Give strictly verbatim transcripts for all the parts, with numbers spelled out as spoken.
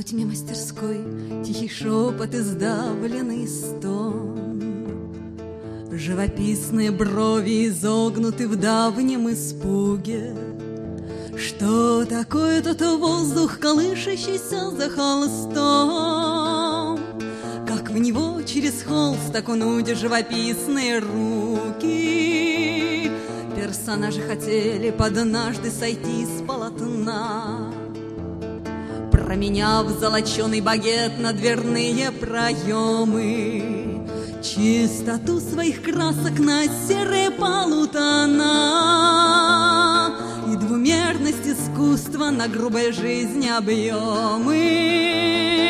полутьме мастерской тихий шепот и сдавленный стон. Живописные брови изогнуты в давнем испуге. Что такое тот воздух, колышащийся за холстом? Как в него через холст окунуть живописные руки? Персонажи хотели поднажды сойти с полотна, променяв золоченый багет на дверные проемы, чистоту своих красок на серые полутона и двумерность искусства на грубой жизни объемы.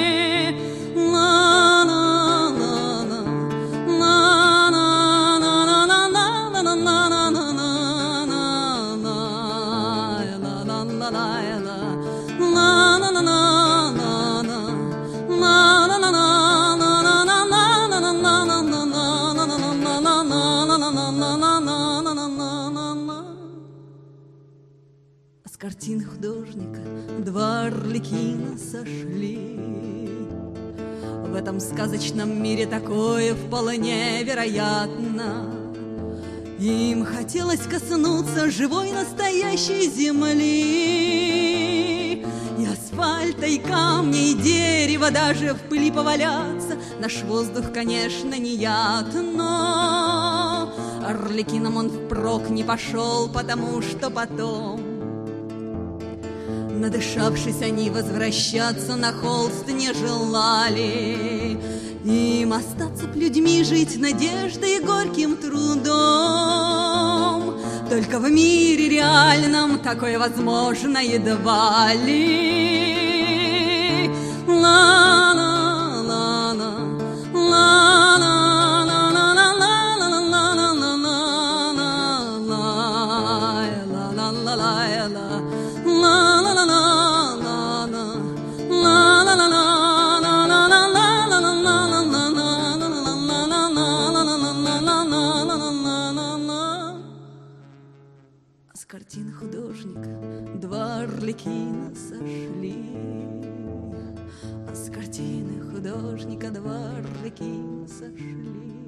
С картины художника два арлекина сошли. В этом сказочном мире такое вполне вероятно. Им хотелось коснуться живой настоящей земли, и асфальта, и камня, и дерева, даже в пыли поваляться. Наш воздух, конечно, не яд, но арлекином он впрок не пошел, потому что потом, надышавшись, они возвращаться на холст не желали. Им остаться б людьми, жить надеждой и горьким трудом. Только в мире реальном такое возможно едва ли. Ла-ла-ла-ла, с картины художника два арлекина сошли. А с картины художника два арлекина сошли.